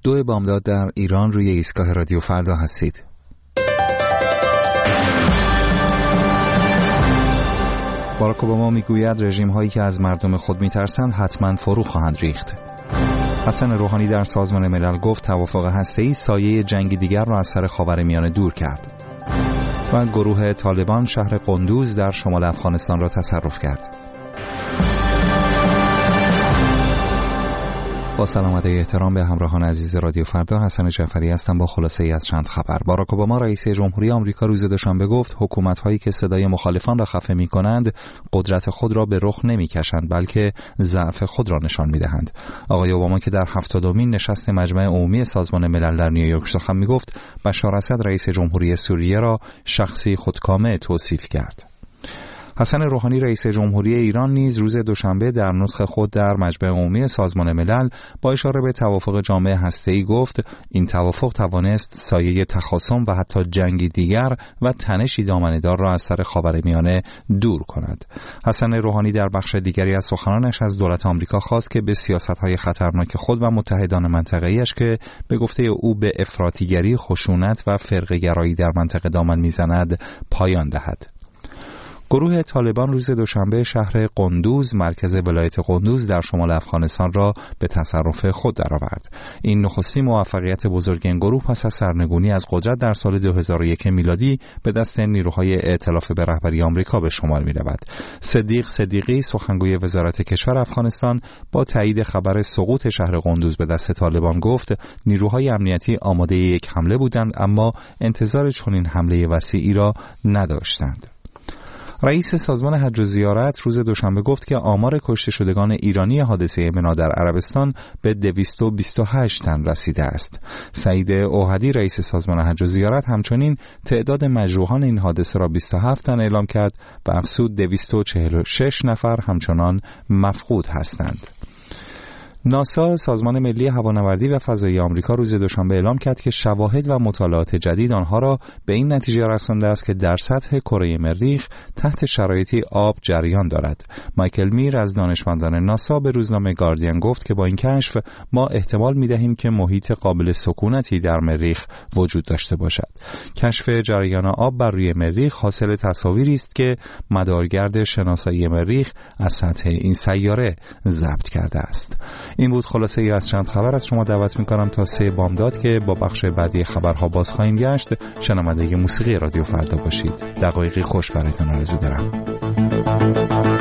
2 بامداد در ایران روی ایستگاه رادیو فردا هستید. باراک اوباما میگوید رژیم هایی که از مردم خود میترسند حتما فرو خواهند ریخت. حسن روحانی در سازمان ملل گفت توافق هسته‌ای سایه جنگی دیگر را از سر خاورمیانه دور کرد. و گروه طالبان شهر قندوز در شمال افغانستان را تصرف کرد. با سلامت و احترام به همراهان عزیز رادیو فردا، حسن جعفری هستم با خلاصه ای از چند خبر. باراک اوباما رئیس جمهوری آمریکا روز دوشنبه گفت حکومت‌هایی که صدای مخالفان را خفه می‌کنند قدرت خود را به رخ نمی‌کشند بلکه ضعف خود را نشان می‌دهند. آقای اوباما که در 70مین نشست مجمع عمومی سازمان ملل در نیویورک سخن می‌گفت، بشار اسد رئیس جمهوری سوریه را شخصی خودکامه توصیف کرد. حسن روحانی رئیس جمهوری ایران نیز روز دوشنبه در نطق خود در مجمع عمومی سازمان ملل با اشاره به توافق جامع هسته‌ای گفت این توافق توانست سایه تخاصم و حتی جنگی دیگر و تنشی دامنه‌دار را از سر خاورمیانه دور کند. حسن روحانی در بخش دیگری از سخنانش از دولت آمریکا خواست که به سیاست‌های خطرناک خود و متحدان منطقه‌ایش که به گفته او به افراطیگری، خشونت و فرقه‌گرایی در منطقه دامن می‌زند پایان دهد. گروه طالبان روز دوشنبه شهر قندوز مرکز ولایت قندوز در شمال افغانستان را به تصرف خود درآورد. این نخستین موفقیت بزرگ این گروه پس از سرنگونی از قدرت در سال 2001 میلادی به دست نیروهای ائتلاف به رهبری آمریکا به شمار می‌رود. صدیق صدیقی سخنگوی وزارت کشور افغانستان با تایید خبر سقوط شهر قندوز به دست طالبان گفت نیروهای امنیتی آماده یک حمله بودند اما انتظار چنین حمله وسیعی را نداشتند. رئیس سازمان حج و زیارت روز دوشنبه گفت که آمار کشته شدگان ایرانی حادثه منا در عربستان به 228 تن رسیده است. سعید اوحدی رئیس سازمان حج و زیارت همچنین تعداد مجروحان این حادثه را 27 تن اعلام کرد و افزود 246 نفر همچنان مفقود هستند. ناسا سازمان ملی هوانوردی و فضایی آمریکا روز دوشنبه اعلام کرد که شواهد و مطالعات جدید آنها را به این نتیجه رسانده است که در سطح کره مریخ تحت شرایطی آب جریان دارد. مایکل میر از دانشمندان ناسا به روزنامه گاردین گفت که با این کشف ما احتمال می‌دهیم که محیط قابل سکونتی در مریخ وجود داشته باشد. کشف جریان آب بر روی مریخ حاصل تصاویری است که مدارگرد شناسایی مریخ از سطح این سیاره ضبط کرده است. این بود خلاصه ای از چند خبر. از شما دعوت می‌کنم تا 3 بامداد که با بخش بعدی خبرها باز خواهیم گشت شنونده موسیقی رادیو فردا باشید. دقایقی خوش برایتان آرزو دارم.